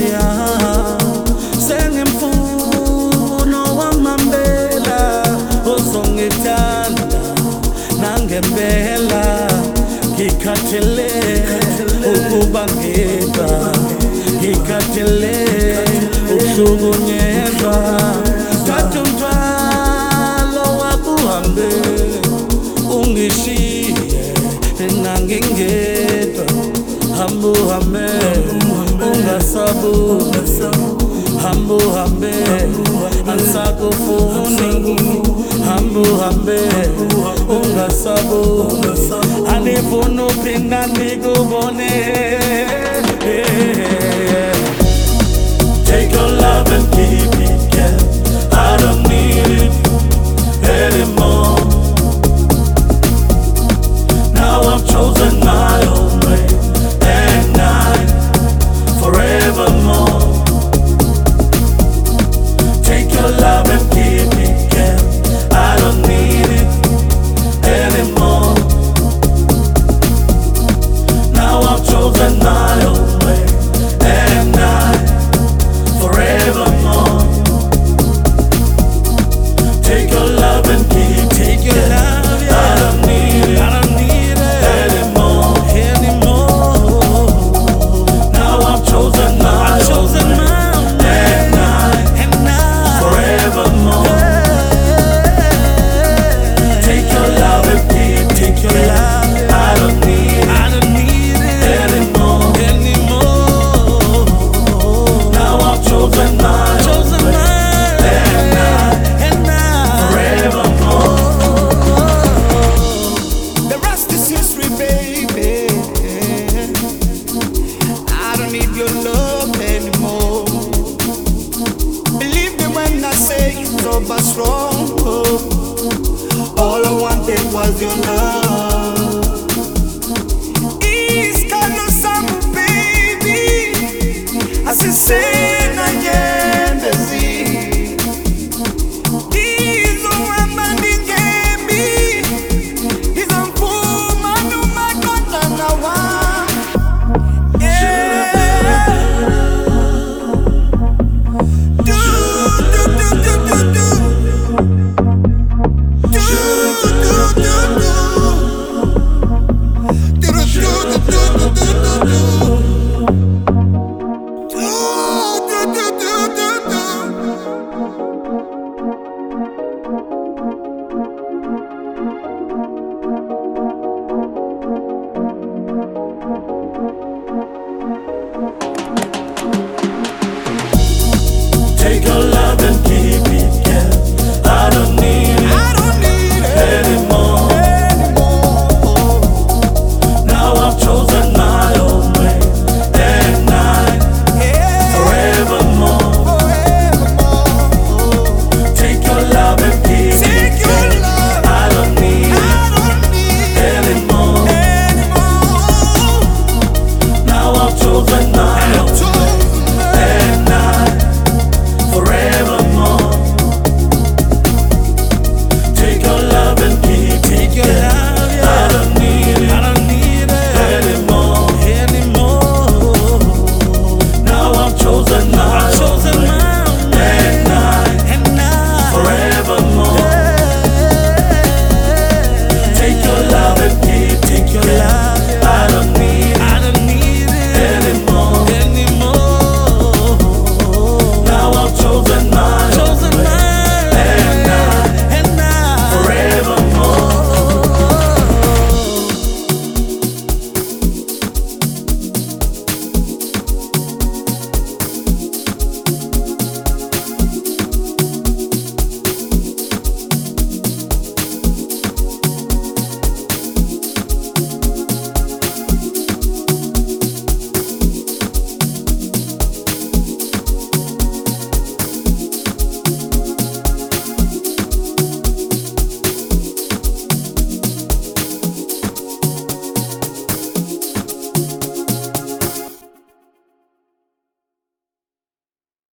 yeah. Sengimfuno wamambela uzongithanda nangempela ngikhathele ukuba ngedwa ngikhathele ukuhlukunyezwa thatha umthwalo wakuhambe ungishiye nangingedwa hamba uhambe ungasabuki hamba uhambe angisakufuni hamba uhambe ungasabuki anifuna uphinda nikubone. Take your love and keep it, yeah. I don't need it anymore. Now I've chosen my own way, and I forevermore. Take your love and keep it, yeah. I don't need it anymore. Now I've chosen my own way, and I forevermore. Take your love and keep it. Take your love, yeah. I don't need it. I don't need it anymore. Now I've chosen my own way, and I forevermore. Take your love and keep it. Take your love, yeah. I don't need it. I don't need it anymore. Now I've chosen my own way, and I forevermore. The rest is history, baby. I don't need your love anymore. Believe me when I say it's over strong. All I wanted was your love. East Kalusamu, baby. As I say, na nyembezi. Izo wemani ngemi. Izo mfuma numakota na wa. Take your